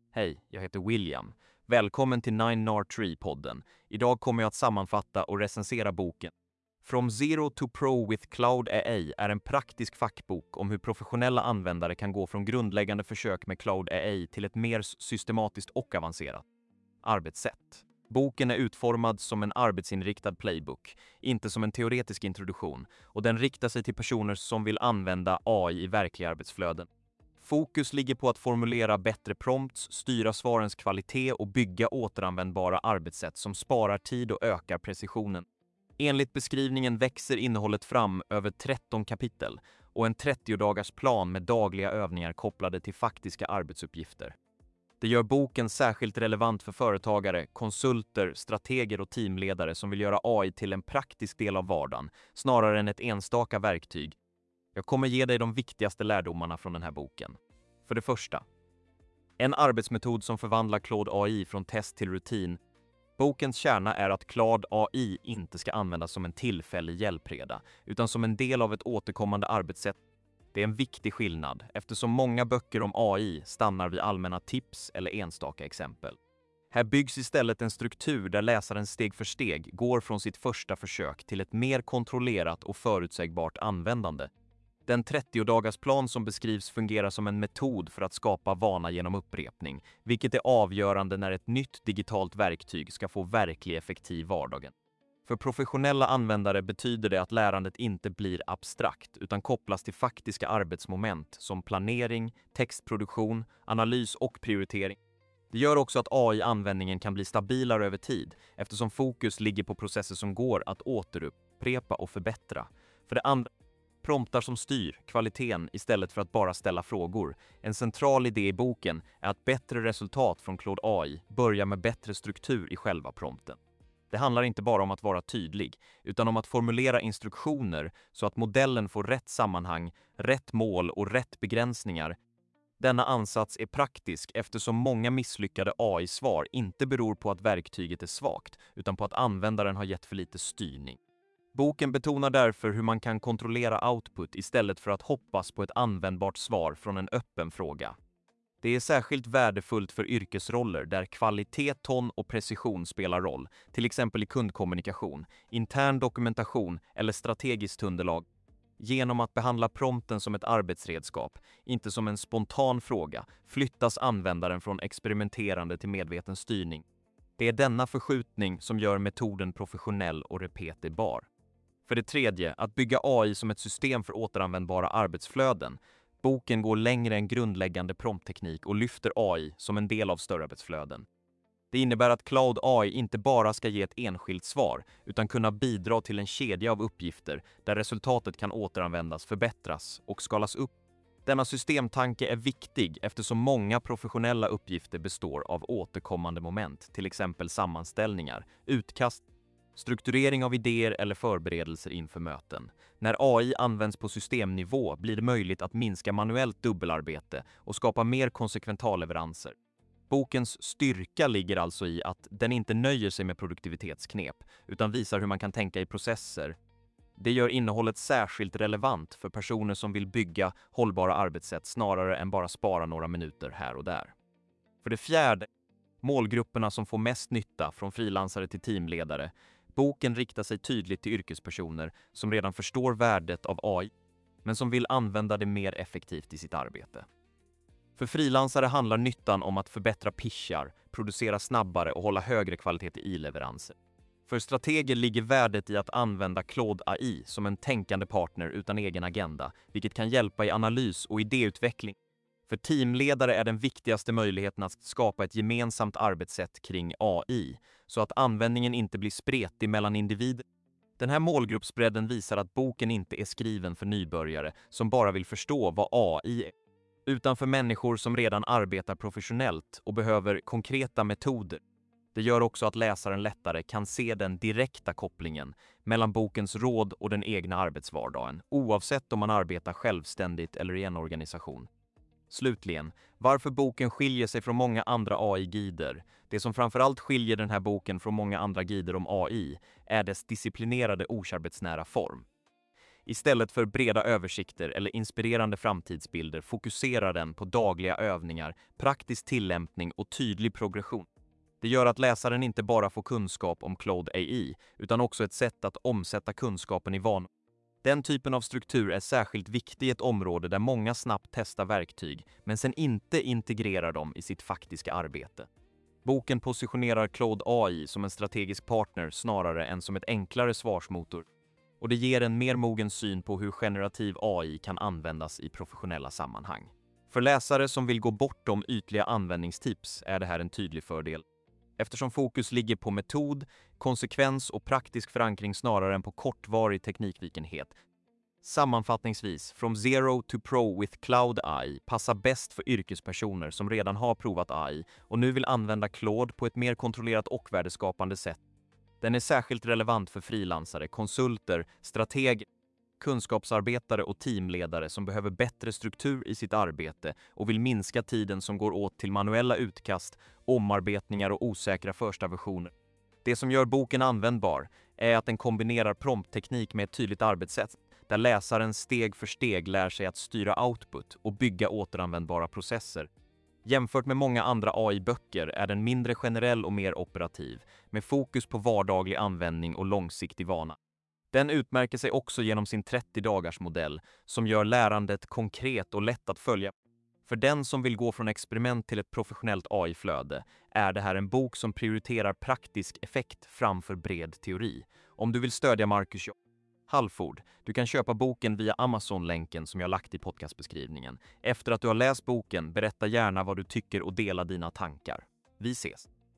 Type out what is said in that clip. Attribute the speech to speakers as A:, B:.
A: Hej, jag heter William. Välkommen till 9R3-podden. Idag kommer jag att sammanfatta och recensera boken. From Zero to Pro with Cloud AI är en praktisk fackbok om hur professionella användare kan gå från grundläggande försök med Cloud AI till ett mer systematiskt och avancerat arbetssätt. Boken är utformad som en arbetsinriktad playbook, inte som en teoretisk introduktion, och den riktar sig till personer som vill använda AI i verkliga arbetsflöden. Fokus ligger på att formulera bättre prompts, styra svarens kvalitet och bygga återanvändbara arbetssätt som sparar tid och ökar precisionen. Enligt beskrivningen växer innehållet fram över 13 kapitel och en 30-dagars plan med dagliga övningar kopplade till faktiska arbetsuppgifter. Det gör boken särskilt relevant för företagare, konsulter, strateger och teamledare som vill göra AI till en praktisk del av vardagen, snarare än ett enstaka verktyg. Jag kommer ge dig de viktigaste lärdomarna från den här boken. För det första, en arbetsmetod som förvandlar Claude AI från test till rutin. Bokens kärna är att Claude AI inte ska användas som en tillfällig hjälpreda, utan som en del av ett återkommande arbetssätt. Det är en viktig skillnad, eftersom många böcker om AI stannar vid allmänna tips eller enstaka exempel. Här byggs istället en struktur där läsaren steg för steg går från sitt första försök till ett mer kontrollerat och förutsägbart användande. Den 30-dagars plan som beskrivs fungerar som en metod för att skapa vana genom upprepning, vilket är avgörande när ett nytt digitalt verktyg ska få verklig effektiv vardagen. För professionella användare betyder det att lärandet inte blir abstrakt utan kopplas till faktiska arbetsmoment som planering, textproduktion, analys och prioritering. Det gör också att AI-användningen kan bli stabilare över tid eftersom fokus ligger på processer som går att återupprepa och förbättra. För det andra, promptar som styr kvaliteten istället för att bara ställa frågor. En central idé i boken är att bättre resultat från Claude AI börjar med bättre struktur i själva prompten. Det handlar inte bara om att vara tydlig, utan om att formulera instruktioner så att modellen får rätt sammanhang, rätt mål och rätt begränsningar. Denna ansats är praktisk eftersom många misslyckade AI-svar inte beror på att verktyget är svagt, utan på att användaren har gett för lite styrning. Boken betonar därför hur man kan kontrollera output istället för att hoppas på ett användbart svar från en öppen fråga. Det är särskilt värdefullt för yrkesroller där kvalitet, ton och precision spelar roll, till exempel i kundkommunikation, intern dokumentation eller strategiskt underlag. Genom att behandla prompten som ett arbetsredskap, inte som en spontan fråga, flyttas användaren från experimenterande till medveten styrning. Det är denna förskjutning som gör metoden professionell och repeterbar. För det tredje, att bygga AI som ett system för återanvändbara arbetsflöden. Boken går längre än grundläggande promptteknik och lyfter AI som en del av större arbetsflöden. Det innebär att Cloud AI inte bara ska ge ett enskilt svar, utan kunna bidra till en kedja av uppgifter där resultatet kan återanvändas, förbättras och skalas upp. Denna systemtanke är viktig eftersom många professionella uppgifter består av återkommande moment, till exempel sammanställningar, utkast, strukturering av idéer eller förberedelser inför möten. När AI används på systemnivå blir det möjligt att minska manuellt dubbelarbete och skapa mer konsekventalleveranser. Bokens styrka ligger alltså i att den inte nöjer sig med produktivitetsknep, utan visar hur man kan tänka i processer. Det gör innehållet särskilt relevant för personer som vill bygga hållbara arbetssätt snarare än bara spara några minuter här och där. För det fjärde, målgrupperna som får mest nytta från frilansare till teamledare. Boken riktar sig tydligt till yrkespersoner som redan förstår värdet av AI, men som vill använda det mer effektivt i sitt arbete. För frilansare handlar nyttan om att förbättra pitchar, producera snabbare och hålla högre kvalitet i leveranser. För strateger ligger värdet i att använda Claude AI som en tänkande partner utan egen agenda, vilket kan hjälpa i analys och idéutveckling. För teamledare är den viktigaste möjligheten att skapa ett gemensamt arbetssätt kring AI, så att användningen inte blir spretig mellan individer. Den här målgruppsbredden visar att boken inte är skriven för nybörjare som bara vill förstå vad AI är, utan för människor som redan arbetar professionellt och behöver konkreta metoder. Det gör också att läsaren lättare kan se den direkta kopplingen mellan bokens råd och den egna arbetsvardagen, oavsett om man arbetar självständigt eller i en organisation. Slutligen, varför boken skiljer sig från många andra AI-guider. Det som framförallt skiljer den här boken från många andra guider om AI är dess disciplinerade ordsarbetsnära form. Istället för breda översikter eller inspirerande framtidsbilder fokuserar den på dagliga övningar, praktisk tillämpning och tydlig progression. Det gör att läsaren inte bara får kunskap om Claude AI, utan också ett sätt att omsätta kunskapen i vanor. Den typen av struktur är särskilt viktig i ett område där många snabbt testar verktyg, men sen inte integrerar dem i sitt faktiska arbete. Boken positionerar Claude AI som en strategisk partner snarare än som ett enklare svarsmotor. Och det ger en mer mogen syn på hur generativ AI kan användas i professionella sammanhang. För läsare som vill gå bortom ytliga användningstips är det här en tydlig fördel. Eftersom fokus ligger på metod, konsekvens och praktisk förankring snarare än på kortvarig teknikvikenhet. Sammanfattningsvis, From Zero to Pro with Cloud AI passar bäst för yrkespersoner som redan har provat AI och nu vill använda Claude på ett mer kontrollerat och värdeskapande sätt. Den är särskilt relevant för frilansare, konsulter, strateger, kunskapsarbetare och teamledare som behöver bättre struktur i sitt arbete och vill minska tiden som går åt till manuella utkast, omarbetningar och osäkra första versioner. Det som gör boken användbar är att den kombinerar promptteknik med ett tydligt arbetssätt, där läsaren steg för steg lär sig att styra output och bygga återanvändbara processer. Jämfört med många andra AI-böcker är den mindre generell och mer operativ, med fokus på vardaglig användning och långsiktig vana. Den utmärker sig också genom sin 30-dagars modell som gör lärandet konkret och lätt att följa. För den som vill gå från experiment till ett professionellt AI-flöde är det här en bok som prioriterar praktisk effekt framför bred teori. Om du vill stödja Marcus Halford, du kan köpa boken via Amazon-länken som jag lagt i podcastbeskrivningen. Efter att du har läst boken, berätta gärna vad du tycker och dela dina tankar. Vi ses!